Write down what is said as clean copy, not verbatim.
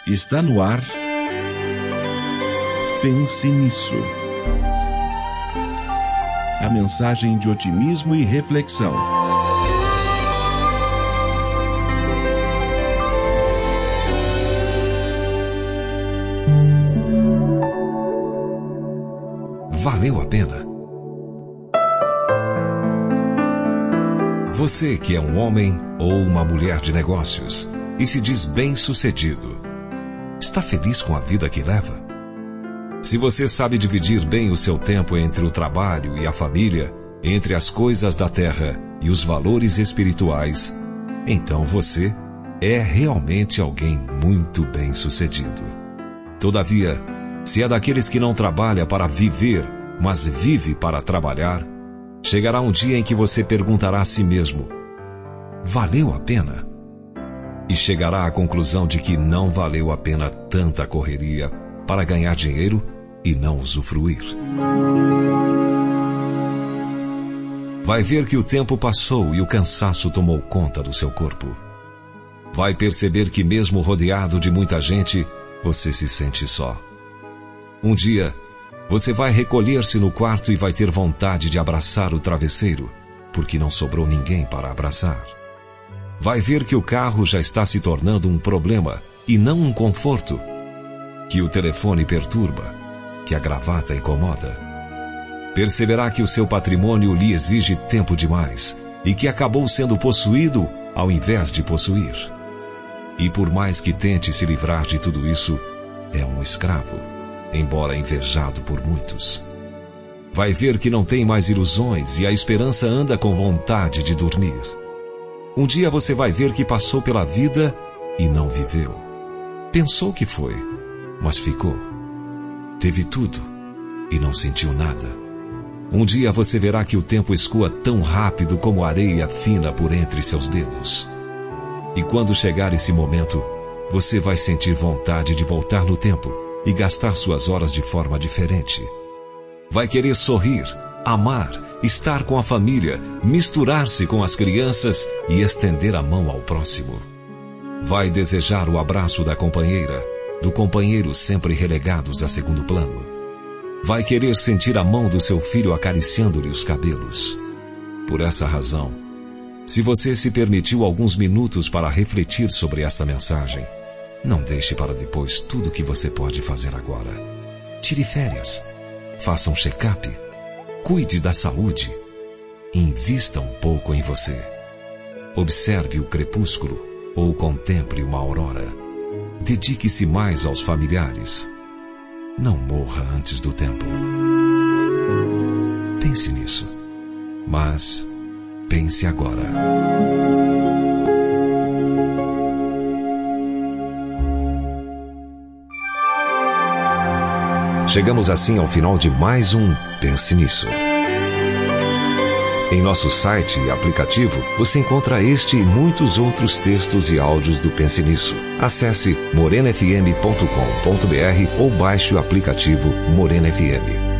Está no ar. Pense nisso. A mensagem de otimismo e reflexão. Valeu a pena? Você que é um homem ou uma mulher de negócios e se diz bem-sucedido, está feliz com a vida que leva? Se você sabe dividir bem o seu tempo entre o trabalho e a família, entre as coisas da terra e os valores espirituais, então você é realmente alguém muito bem-sucedido. Todavia, se é daqueles que não trabalha para viver, mas vive para trabalhar, chegará um dia em que você perguntará a si mesmo: valeu a pena? E chegará à conclusão de que não valeu a pena tanta correria para ganhar dinheiro e não usufruir. Vai ver que o tempo passou e o cansaço tomou conta do seu corpo. Vai perceber que mesmo rodeado de muita gente, você se sente só. Um dia, você vai recolher-se no quarto e vai ter vontade de abraçar o travesseiro, porque não sobrou ninguém para abraçar. Vai ver que o carro já está se tornando um problema e não um conforto, que o telefone perturba, que a gravata incomoda. Perceberá que o seu patrimônio lhe exige tempo demais e que acabou sendo possuído ao invés de possuir. E por mais que tente se livrar de tudo isso, é um escravo, embora invejado por muitos. Vai ver que não tem mais ilusões e a esperança anda com vontade de dormir. Um dia você vai ver que passou pela vida e não viveu. Pensou que foi, mas ficou. Teve tudo e não sentiu nada. Um dia você verá que o tempo escoa tão rápido como areia fina por entre seus dedos. E quando chegar esse momento, você vai sentir vontade de voltar no tempo e gastar suas horas de forma diferente. Vai querer sorrir, amar, estar com a família, misturar-se com as crianças e estender a mão ao próximo. Vai desejar o abraço da companheira, do companheiro sempre relegados a segundo plano. Vai querer sentir a mão do seu filho acariciando-lhe os cabelos. Por essa razão, se você se permitiu alguns minutos para refletir sobre esta mensagem, não deixe para depois tudo o que você pode fazer agora. Tire férias, faça um check-up, cuide da saúde, invista um pouco em você. Observe o crepúsculo ou contemple uma aurora. Dedique-se mais aos familiares. Não morra antes do tempo. Pense nisso, mas pense agora. Chegamos assim ao final de mais um Pense Nisso. Em nosso site e aplicativo, você encontra este e muitos outros textos e áudios do Pense Nisso. Acesse morenafm.com.br ou baixe o aplicativo Morena FM.